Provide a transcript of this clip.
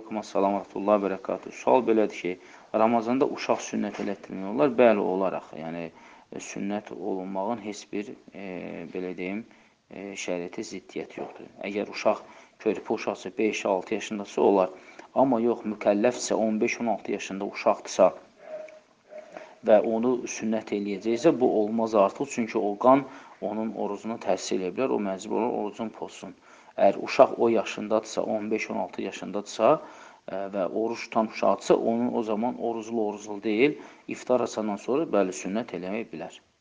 Aleykum assalam və rahmetullahi və bərəkatuhu. Sual belədir ki, Ramazanda uşaq sünnət elətdirmək olar? Bəli, olar axı. Yəni, sünnət olunmağın heç bir, belə deyim, şəriətə ziddiyyət yoxdur. Əgər uşaq, körpə uşaqsa, 5-6 yaşındasa olar. Amma yox, mükəlləfsə, 15-16 yaşında uşaqdırsa və onu sünnət eləyəcəksə, bu olmaz artıq. Çünki o qan onun orucuna təsir edə bilər, o məcbur olur, orucunu pozsun. Əgər uşaq o yaşındadırsa, 15-16 yaşındadırsa və oruç tutan uşaqdırsa, onun o zaman oruclu deyil, iftar asandan sonra bəli sünnət eləmək bilər.